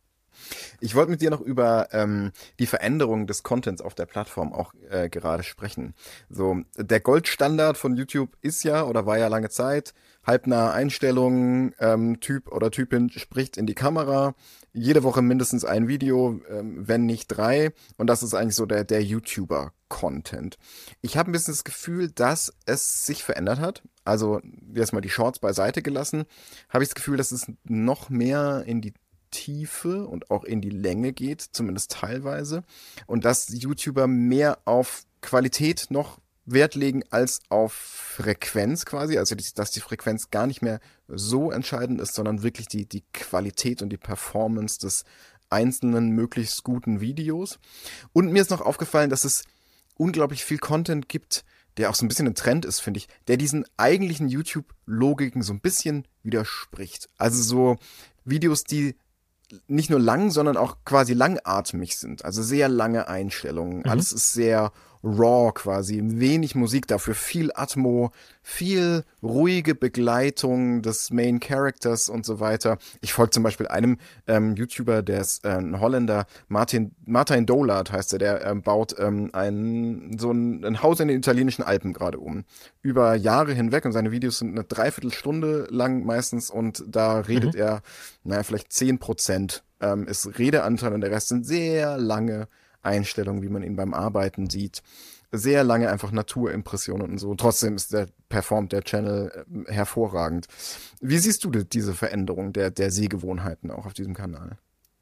Ich wollte mit dir noch über ähm, die Veränderung des Contents auf der Plattform auch äh, gerade sprechen. So, der Goldstandard von YouTube ist ja oder war ja lange Zeit halbnahe Einstellungen, ähm, Typ oder Typin spricht in die Kamera, jede Woche mindestens ein Video, ähm, wenn nicht drei, und das ist eigentlich so der, der YouTuber-Content. Ich habe ein bisschen das Gefühl, dass es sich verändert hat. Also jetzt mal die Shorts beiseite gelassen, habe ich das Gefühl, dass es noch mehr in die Tiefe und auch in die Länge geht, zumindest teilweise. Und dass YouTuber mehr auf Qualität noch Wert legen als auf Frequenz quasi, also dass die Frequenz gar nicht mehr so entscheidend ist, sondern wirklich die, die Qualität und die Performance des einzelnen möglichst guten Videos. Und mir ist noch aufgefallen, dass es unglaublich viel Content gibt, der auch so ein bisschen ein Trend ist, finde ich, der diesen eigentlichen YouTube-Logiken so ein bisschen widerspricht. Also so Videos, die nicht nur lang, sondern auch quasi langatmig sind. Also sehr lange Einstellungen. Mhm. Alles ist sehr raw quasi. Wenig Musik dafür, viel Atmo, viel ruhige Begleitung des Main Characters und so weiter. Ich folge zum Beispiel einem ähm, YouTuber, der ist äh, ein Holländer, Martin, Martin Dollard heißt er, der ähm, baut ähm, ein, so ein, ein Haus in den italienischen Alpen gerade um. Über Jahre hinweg und seine Videos sind eine Dreiviertelstunde lang meistens und da redet mhm. er, naja, vielleicht zehn Prozent ähm, ist Redeanteil und der Rest sind sehr lange Einstellungen, wie man ihn beim Arbeiten sieht. Sehr lange einfach Naturimpressionen und so. Trotzdem ist der, performt der Channel äh, hervorragend. Wie siehst du diese Veränderung der, der Sehgewohnheiten auch auf diesem Kanal?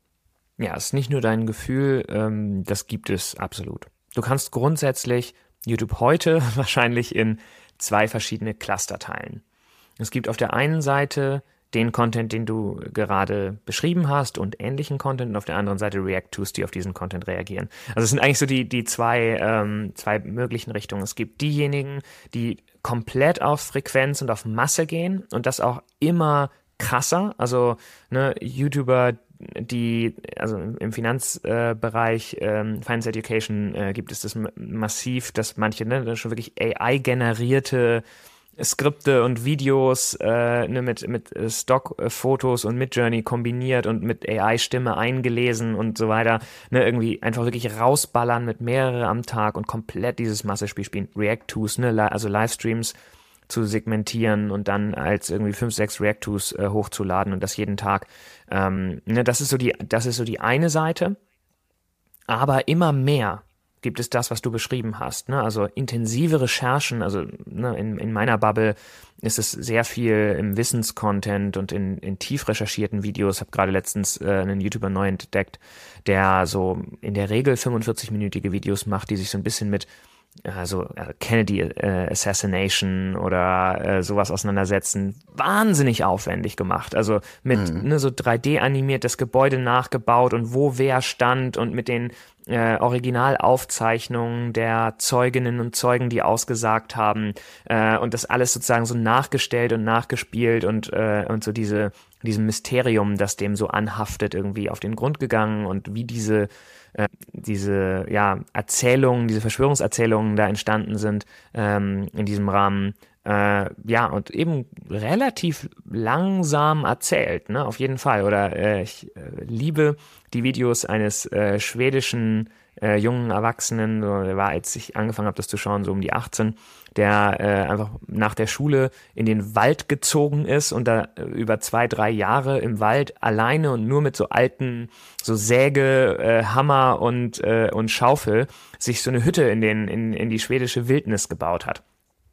Ja, es ist nicht nur dein Gefühl, ähm, das gibt es absolut. Du kannst grundsätzlich YouTube heute wahrscheinlich in zwei verschiedene Cluster teilen. Es gibt auf der einen Seite den Content, den du gerade beschrieben hast und ähnlichen Content und auf der anderen Seite React-Tos, die auf diesen Content reagieren. Also es sind eigentlich so die, die zwei, ähm, zwei möglichen Richtungen. Es gibt diejenigen, die komplett auf Frequenz und auf Masse gehen und das auch immer krasser. Also ne, YouTuber, die, also im Finanzbereich, äh, ähm, Finance Education äh, gibt es das massiv, dass manche ne, schon wirklich A I-generierte Skripte und Videos äh, ne, mit, mit Stock-Fotos und Midjourney kombiniert und mit A I-Stimme eingelesen und so weiter, ne, irgendwie einfach wirklich rausballern mit mehrere am Tag und komplett dieses Massespiel spielen. React-Tos, ne, also Livestreams zu segmentieren und dann als irgendwie fünf, sechs React-Tos äh, hochzuladen und das jeden Tag. Ähm, ne, das ist so die, das ist so die eine Seite. Aber immer mehr gibt es das, was du beschrieben hast, ne? Also intensive Recherchen, also ne, in, in meiner Bubble ist es sehr viel im Wissenscontent und in, in tief recherchierten Videos. Ich habe gerade letztens äh, einen YouTuber neu entdeckt, der so in der Regel fünfundvierzig-minütige Videos macht, die sich so ein bisschen mit also Kennedy äh, Assassination oder äh, sowas auseinandersetzen, wahnsinnig aufwendig gemacht. Also mit mhm. ne, so drei D animiert das Gebäude nachgebaut und wo wer stand und mit den äh, Originalaufzeichnungen der Zeuginnen und Zeugen, die ausgesagt haben äh, und das alles sozusagen so nachgestellt und nachgespielt und äh, und so diese diesem Mysterium, das dem so anhaftet, irgendwie auf den Grund gegangen und wie diese äh, diese ja Erzählungen, diese Verschwörungserzählungen da entstanden sind ähm, in diesem Rahmen. Äh, ja, und eben relativ langsam erzählt, ne, auf jeden Fall. Oder äh, ich äh, liebe die Videos eines äh, schwedischen äh, jungen Erwachsenen, so, der war, als ich angefangen habe, das zu schauen, so um die achtzehn, der äh, einfach nach der Schule in den Wald gezogen ist und da äh, über zwei, drei Jahre im Wald alleine und nur mit so alten, so Säge, äh, Hammer und, äh, und Schaufel sich so eine Hütte in, den, in, in die schwedische Wildnis gebaut hat.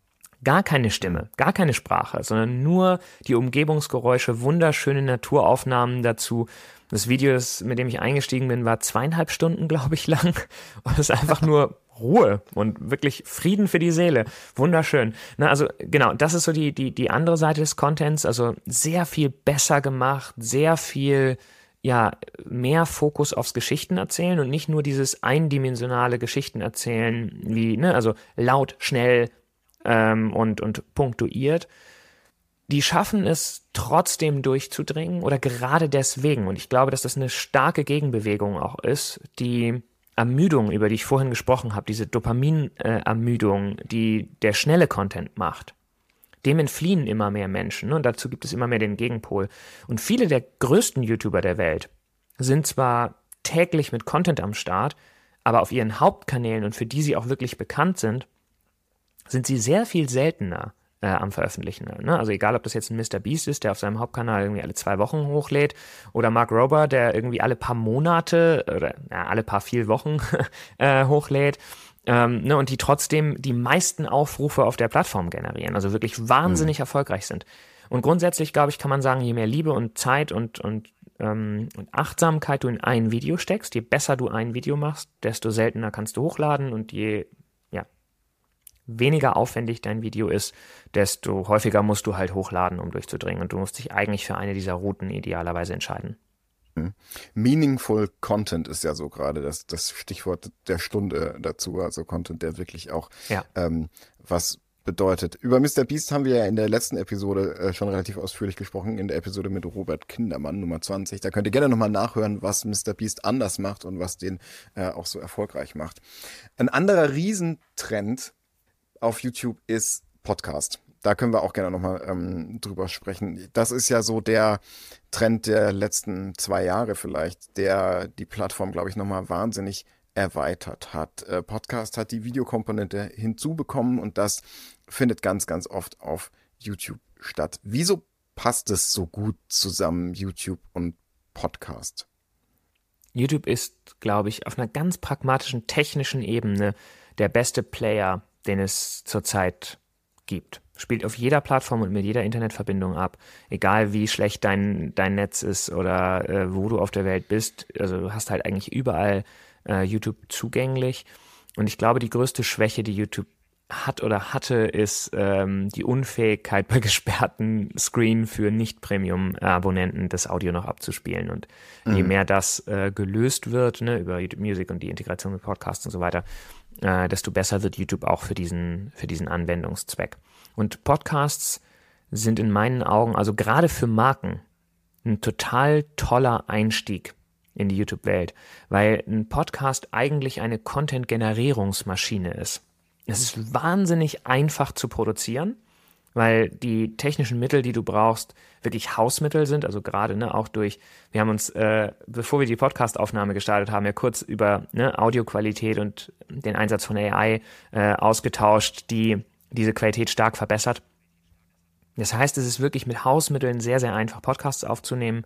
Gar keine Stimme, gar keine Sprache, sondern nur die Umgebungsgeräusche, wunderschöne Naturaufnahmen dazu. Das Video, mit dem ich eingestiegen bin, war zweieinhalb Stunden, glaube ich, lang. Und es ist einfach nur Ruhe und wirklich Frieden für die Seele. Wunderschön. Na, also genau, das ist so die, die, die andere Seite des Contents. Also sehr viel besser gemacht, sehr viel, ja, mehr Fokus aufs Geschichtenerzählen und nicht nur dieses eindimensionale Geschichtenerzählen wie, ne, also laut, schnell, Ähm, und, und punktuiert, die schaffen es trotzdem durchzudringen oder gerade deswegen. Und ich glaube, dass das eine starke Gegenbewegung auch ist, die Ermüdung, über die ich vorhin gesprochen habe, diese Dopamin-Ermüdung, die der schnelle Content macht, dem entfliehen immer mehr Menschen. Ne? Und dazu gibt es immer mehr den Gegenpol. Und viele der größten YouTuber der Welt sind zwar täglich mit Content am Start, aber auf ihren Hauptkanälen und für die sie auch wirklich bekannt sind, sind sie sehr viel seltener äh, am Veröffentlichen. Ne? Also egal, ob das jetzt ein Mister Beast ist, der auf seinem Hauptkanal irgendwie alle zwei Wochen hochlädt, oder Mark Rober, der irgendwie alle paar Monate oder ja, alle paar vier Wochen äh, hochlädt. Ähm, ne? Und die trotzdem die meisten Aufrufe auf der Plattform generieren, also wirklich wahnsinnig mhm. erfolgreich sind. Und grundsätzlich, glaube ich, kann man sagen, je mehr Liebe und Zeit und, und ähm, und Achtsamkeit du in ein Video steckst. Je besser du ein Video machst, desto seltener kannst du hochladen und je ja, weniger aufwendig dein Video ist, desto häufiger musst du halt hochladen, um durchzudringen. Und du musst dich eigentlich für eine dieser Routen idealerweise entscheiden. Meaningful Content ist ja so gerade das, das Stichwort der Stunde dazu, also Content, der wirklich auch ja. ähm, was bedeutet. Über MrBeast haben wir ja in der letzten Episode äh, schon relativ ausführlich gesprochen, in der Episode mit Robert Kindermann, Nummer zwanzig. Da könnt ihr gerne nochmal nachhören, was MrBeast anders macht und was den äh, auch so erfolgreich macht. Ein anderer Riesentrend auf YouTube ist Podcast. Da können wir auch gerne nochmal ähm, drüber sprechen. Das ist ja so der Trend der letzten zwei Jahre vielleicht, der die Plattform, glaube ich, nochmal wahnsinnig erweitert hat. Äh, Podcast hat die Videokomponente hinzubekommen und das findet ganz, ganz oft auf YouTube statt. Wieso passt es so gut zusammen, YouTube und Podcast? YouTube ist, glaube ich, auf einer ganz pragmatischen, technischen Ebene der beste Player, den es zurzeit gibt. Spielt auf jeder Plattform und mit jeder Internetverbindung ab, egal wie schlecht dein, dein Netz ist oder äh, wo du auf der Welt bist. Also du hast halt eigentlich überall äh, YouTube zugänglich. Und ich glaube, die größte Schwäche, die YouTube hat oder hatte, ist ähm, die Unfähigkeit bei gesperrten Screen für Nicht-Premium-Abonnenten das Audio noch abzuspielen. Und mhm. je mehr das äh, gelöst wird, ne, über YouTube Music und die Integration mit Podcasts und so weiter, äh, desto besser wird YouTube auch für diesen, für diesen Anwendungszweck. Und Podcasts sind in meinen Augen, also gerade für Marken, ein total toller Einstieg in die YouTube-Welt, weil ein Podcast eigentlich eine Content-Generierungsmaschine ist. Es ist wahnsinnig einfach zu produzieren, weil die technischen Mittel, die du brauchst, wirklich Hausmittel sind, also gerade ne, auch durch, wir haben uns, äh, bevor wir die Podcast-Aufnahme gestartet haben, ja kurz über ne, Audioqualität und den Einsatz von A I äh, ausgetauscht, die diese Qualität stark verbessert. Das heißt, es ist wirklich mit Hausmitteln sehr, sehr einfach, Podcasts aufzunehmen.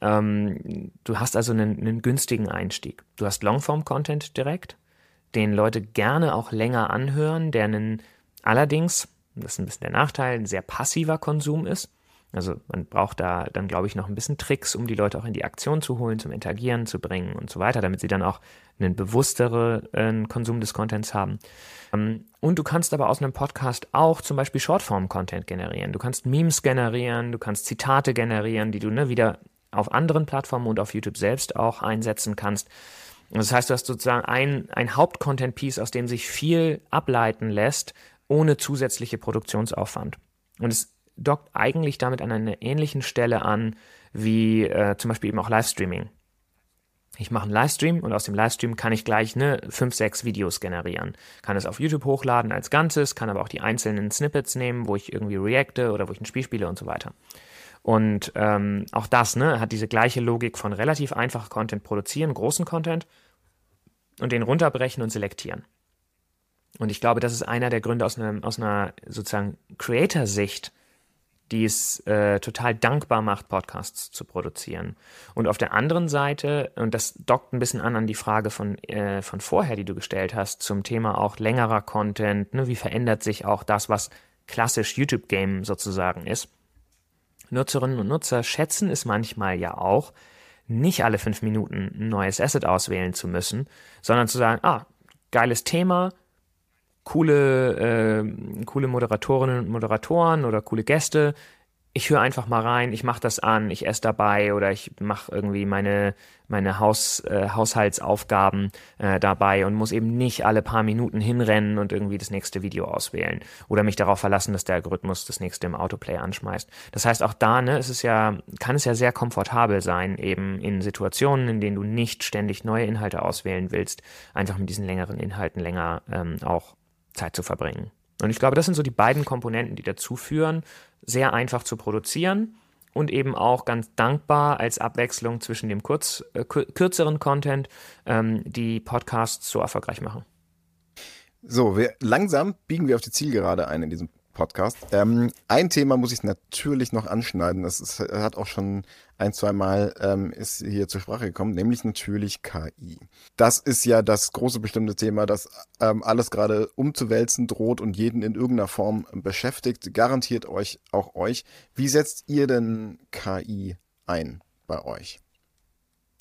Ähm, du hast also einen, einen günstigen Einstieg. Du hast Longform-Content direkt, den Leute gerne auch länger anhören, der einen allerdings, das ist ein bisschen der Nachteil, ein sehr passiver Konsum ist. Also man braucht da dann, glaube ich, noch ein bisschen Tricks, um die Leute auch in die Aktion zu holen, zum Interagieren zu bringen und so weiter, damit sie dann auch einen bewussteren äh, Konsum des Contents haben. Ähm, und du kannst aber aus einem Podcast auch zum Beispiel Shortform-Content generieren. Du kannst Memes generieren, du kannst Zitate generieren, die du ne, wieder auf anderen Plattformen und auf YouTube selbst auch einsetzen kannst. Das heißt, du hast sozusagen ein, ein Haupt-Content-Piece, aus dem sich viel ableiten lässt, ohne zusätzliche Produktionsaufwand. Und es dockt eigentlich damit an einer ähnlichen Stelle an, wie äh, zum Beispiel eben auch Livestreaming. Ich mache einen Livestream und aus dem Livestream kann ich gleich ne, fünf, sechs Videos generieren. Kann es auf YouTube hochladen als Ganzes, kann aber auch die einzelnen Snippets nehmen, wo ich irgendwie reacte oder wo ich ein Spiel spiele und so weiter. Und ähm, auch das ne, hat diese gleiche Logik von relativ einfach Content produzieren, großen Content und den runterbrechen und selektieren. Und ich glaube, das ist einer der Gründe aus einer, aus einer sozusagen Creator-Sicht, die es äh, total dankbar macht, Podcasts zu produzieren. Und auf der anderen Seite, und das dockt ein bisschen an an die Frage von, äh, von vorher, die du gestellt hast, zum Thema auch längerer Content, ne, wie verändert sich auch das, was klassisch YouTube-Game sozusagen ist. Nutzerinnen und Nutzer schätzen es manchmal ja auch, nicht alle fünf Minuten ein neues Asset auswählen zu müssen, sondern zu sagen, ah, geiles Thema, coole, äh, coole Moderatorinnen und Moderatoren oder coole Gäste. Ich höre einfach mal rein, ich mache das an, ich esse dabei oder ich mache irgendwie meine, meine Haus, äh, Haushaltsaufgaben äh, dabei und muss eben nicht alle paar Minuten hinrennen und irgendwie das nächste Video auswählen oder mich darauf verlassen, dass der Algorithmus das nächste im Autoplay anschmeißt. Das heißt, auch da ne, ist es ja, kann es ja sehr komfortabel sein, eben in Situationen, in denen du nicht ständig neue Inhalte auswählen willst, einfach mit diesen längeren Inhalten länger ähm, auch Zeit zu verbringen. Und ich glaube, das sind so die beiden Komponenten, die dazu führen, sehr einfach zu produzieren und eben auch ganz dankbar als Abwechslung zwischen dem kurz, äh, kürzeren Content, ähm, die Podcasts so erfolgreich machen. So, wir, langsam biegen wir auf die Zielgerade ein in diesem Podcast. Ähm, ein Thema muss ich natürlich noch anschneiden. Das ist, hat auch schon ein, zwei Mal ähm, ist hier zur Sprache gekommen, nämlich natürlich K I. Das ist ja das große bestimmte Thema, das ähm, alles gerade umzuwälzen droht und jeden in irgendeiner Form beschäftigt. Garantiert euch auch euch. Wie setzt ihr denn K I ein bei euch?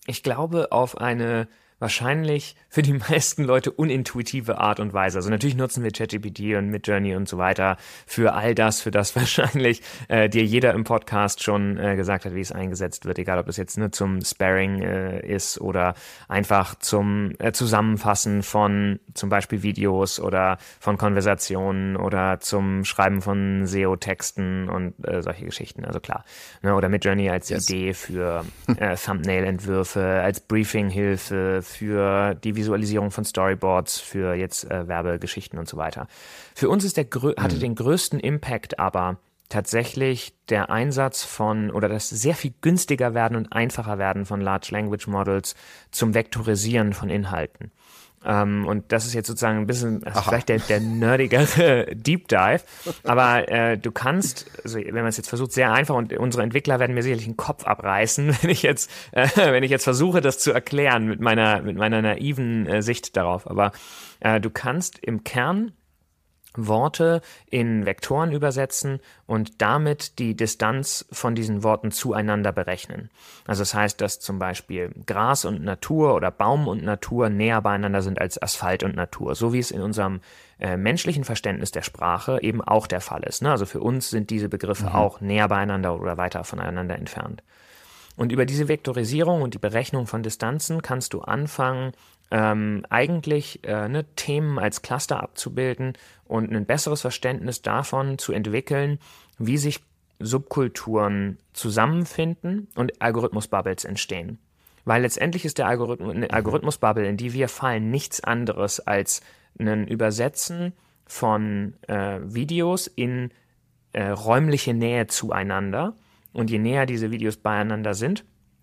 Ich glaube auf eine wahrscheinlich für die meisten Leute unintuitive Art und Weise. Also natürlich nutzen wir ChatGPT und Midjourney und so weiter für all das, für das wahrscheinlich äh, dir jeder im Podcast schon äh, gesagt hat, wie es eingesetzt wird, egal ob das jetzt ne, zum Sparring äh, ist oder einfach zum äh, Zusammenfassen von zum Beispiel Videos oder von Konversationen oder zum Schreiben von S E O-Texten und äh, solche Geschichten. Also klar. Ne, oder Midjourney als yes. Idee für äh, Thumbnail-Entwürfe, als Briefing-Hilfe, für die Visualisierung von Storyboards, für jetzt äh, Werbegeschichten und so weiter. Für uns ist der grö- hatte den größten Impact aber tatsächlich der Einsatz von oder das sehr viel günstiger werden und einfacher werden von Large Language Models zum Vektorisieren von Inhalten. Um, und das ist jetzt sozusagen ein bisschen, das ist vielleicht der, der nerdigere Deep Dive, aber äh, du kannst, also wenn man es jetzt versucht, sehr einfach, und unsere Entwickler werden mir sicherlich den Kopf abreißen, wenn ich jetzt, äh, wenn ich jetzt versuche, das zu erklären mit meiner, mit meiner naiven äh, Sicht darauf. Aber äh, du kannst im Kern Worte in Vektoren übersetzen und damit die Distanz von diesen Worten zueinander berechnen. Also das heißt, dass zum Beispiel Gras und Natur oder Baum und Natur näher beieinander sind als Asphalt und Natur, so wie es in unserem äh, menschlichen Verständnis der Sprache eben auch der Fall ist. Ne? Also für uns sind diese Begriffe mhm. auch näher beieinander oder weiter voneinander entfernt. Und über diese Vektorisierung und die Berechnung von Distanzen kannst du anfangen, ähm, eigentlich äh, ne, Themen als Cluster abzubilden und ein besseres Verständnis davon zu entwickeln, wie sich Subkulturen zusammenfinden und Algorithmus-Bubbles entstehen. Weil letztendlich ist der Algorithmus, eine Algorithmus-Bubble, in die wir fallen, nichts anderes als ein Übersetzen von äh, Videos in äh, räumliche Nähe zueinander. Und je näher diese Videos beieinander sind,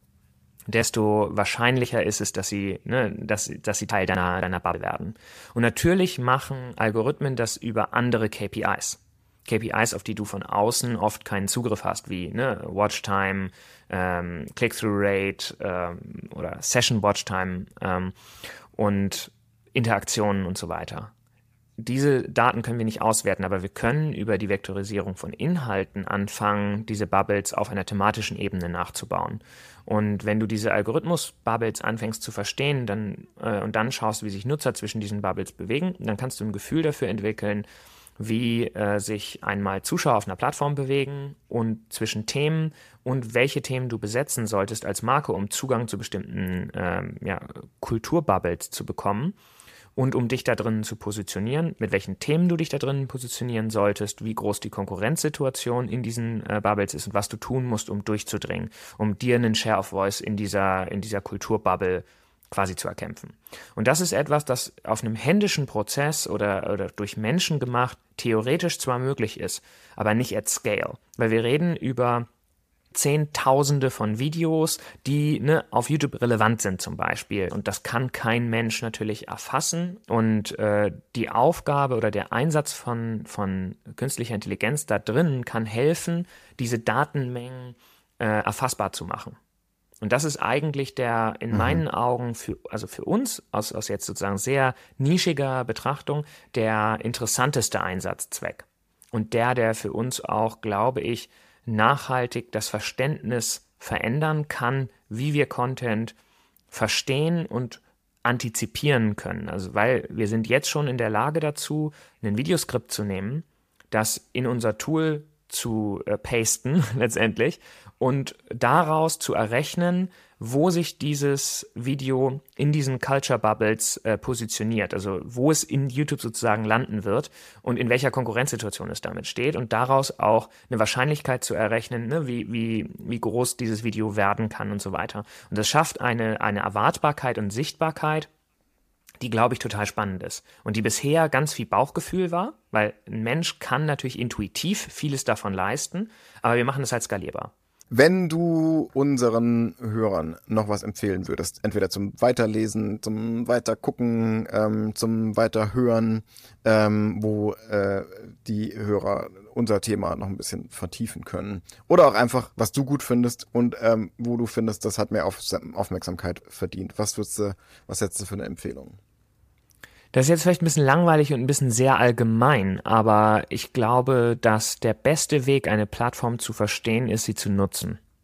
desto wahrscheinlicher ist es, dass sie, ne, dass, dass sie Teil deiner, deiner Bubble werden. Und natürlich machen Algorithmen das über andere K P Is. K P Is, auf die du von außen oft keinen Zugriff hast, wie ne, Watchtime, ähm, Click-Through-Rate ähm, oder Session-Watchtime ähm, und Interaktionen und so weiter. Diese Daten können wir nicht auswerten, aber wir können über die Vektorisierung von Inhalten anfangen, diese Bubbles auf einer thematischen Ebene nachzubauen. Und wenn du diese Algorithmus-Bubbles anfängst zu verstehen dann, äh, und dann schaust, wie sich Nutzer zwischen diesen Bubbles bewegen, dann kannst du ein Gefühl dafür entwickeln, wie äh, sich einmal Zuschauer auf einer Plattform bewegen und zwischen Themen und welche Themen du besetzen solltest als Marke, um Zugang zu bestimmten ähm, ja, Kulturbubbles zu bekommen. Und um dich da drinnen zu positionieren, mit welchen Themen du dich da drinnen positionieren solltest, wie groß die Konkurrenzsituation in diesen äh, Bubbles ist und was du tun musst, um durchzudringen, um dir einen Share of Voice in dieser, in dieser Kulturbubble quasi zu erkämpfen. Und das ist etwas, das auf einem händischen Prozess oder, oder durch Menschen gemacht theoretisch zwar möglich ist, aber nicht at scale. Weil wir reden über Zehntausende von Videos, die ne, auf YouTube relevant sind zum Beispiel. Und das kann kein Mensch natürlich erfassen. Und äh, die Aufgabe oder der Einsatz von, von künstlicher Intelligenz da drin kann helfen, diese Datenmengen äh, erfassbar zu machen. Und das ist eigentlich der, in mhm. meinen Augen, für, also für uns, aus, aus jetzt sozusagen sehr nischiger Betrachtung, der interessanteste Einsatzzweck. Und der, der für uns auch, glaube ich, nachhaltig das Verständnis verändern kann, wie wir Content verstehen und antizipieren können. Also weil wir sind jetzt schon in der Lage dazu, ein Videoskript zu nehmen, das in unser Tool zu äh, pasten letztendlich und daraus zu errechnen, wo sich dieses Video in diesen Culture Bubbles äh, positioniert, also wo es in YouTube sozusagen landen wird und in welcher Konkurrenzsituation es damit steht und daraus auch eine Wahrscheinlichkeit zu errechnen, ne, wie, wie, wie groß dieses Video werden kann und so weiter. Und das schafft eine, eine Erwartbarkeit und Sichtbarkeit, die, glaube ich, total spannend ist und die bisher ganz viel Bauchgefühl war, weil ein Mensch kann natürlich intuitiv vieles davon leisten, aber wir machen das halt skalierbar. Wenn du unseren Hörern noch was empfehlen würdest, entweder zum Weiterlesen, zum Weitergucken, ähm, zum Weiterhören, ähm, wo äh, die Hörer unser Thema noch ein bisschen vertiefen können. Oder auch einfach, was du gut findest und ähm, wo du findest, das hat mehr Auf- Aufmerksamkeit verdient. Was würdest du, was hättest du für eine Empfehlung? Das ist jetzt vielleicht ein bisschen langweilig und ein bisschen sehr allgemein, aber ich glaube, dass der beste Weg, eine Plattform zu verstehen, ist, sie zu nutzen.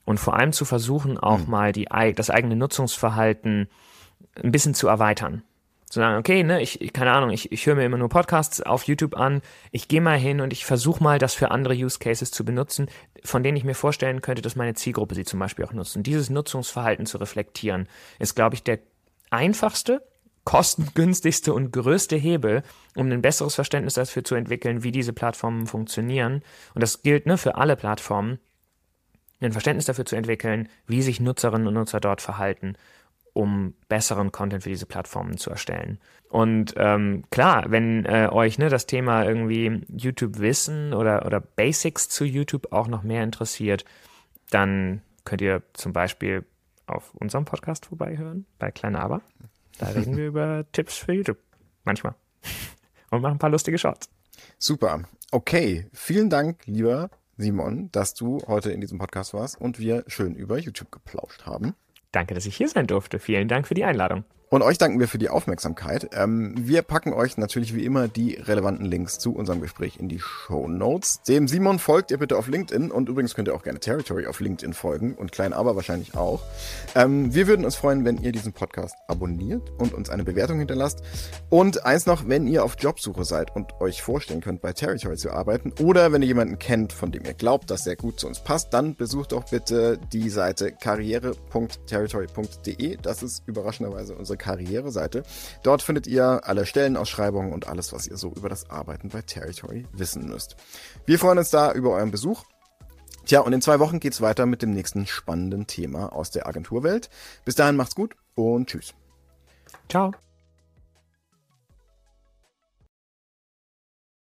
und vor allem zu versuchen, auch mhm. mal die, das eigene Nutzungsverhalten ein bisschen zu erweitern. Zu sagen, okay, ne, ich, keine Ahnung, ich, ich höre mir immer nur Podcasts auf YouTube an, ich gehe mal hin und ich versuche mal, das für andere Use Cases zu benutzen, von denen ich mir vorstellen könnte, dass meine Zielgruppe sie zum Beispiel auch nutzt. Und dieses Nutzungsverhalten zu reflektieren, ist, glaube ich, der einfachste, kostengünstigste und größte Hebel, um ein besseres Verständnis dafür zu entwickeln, wie diese Plattformen funktionieren. Und das gilt ne, für alle Plattformen, ein Verständnis dafür zu entwickeln, wie sich Nutzerinnen und Nutzer dort verhalten, um besseren Content für diese Plattformen zu erstellen. Und ähm, klar, wenn äh, euch ne, das Thema irgendwie YouTube-Wissen oder, oder Basics zu YouTube auch noch mehr interessiert, dann könnt ihr zum Beispiel auf unserem Podcast vorbeihören, bei Klein Aber. Da reden wir über Tipps für YouTube. Manchmal. Und machen ein paar lustige Shorts. Super. Okay. Vielen Dank, lieber Simon, dass du heute in diesem Podcast warst und wir schön über YouTube geplauscht haben. Danke, dass ich hier sein durfte. Vielen Dank für die Einladung. Und euch danken wir für die Aufmerksamkeit. Ähm, wir packen euch natürlich wie immer die relevanten Links zu unserem Gespräch in die Shownotes. Dem Simon folgt ihr bitte auf LinkedIn und übrigens könnt ihr auch gerne Territory auf LinkedIn folgen und Klein Aber wahrscheinlich auch. Ähm, wir würden uns freuen, wenn ihr diesen Podcast abonniert und uns eine Bewertung hinterlasst. Und eins noch, wenn ihr auf Jobsuche seid und euch vorstellen könnt, bei Territory zu arbeiten oder wenn ihr jemanden kennt, von dem ihr glaubt, dass er gut zu uns passt, dann besucht doch bitte die Seite karriere punkt territory punkt de. Das ist überraschenderweise unsere Karriereseite. Dort findet ihr alle Stellenausschreibungen und alles, was ihr so über das Arbeiten bei Territory wissen müsst. Wir freuen uns da über euren Besuch. Tja, und in zwei Wochen geht's weiter mit dem nächsten spannenden Thema aus der Agenturwelt. Bis dahin macht's gut und tschüss. Ciao.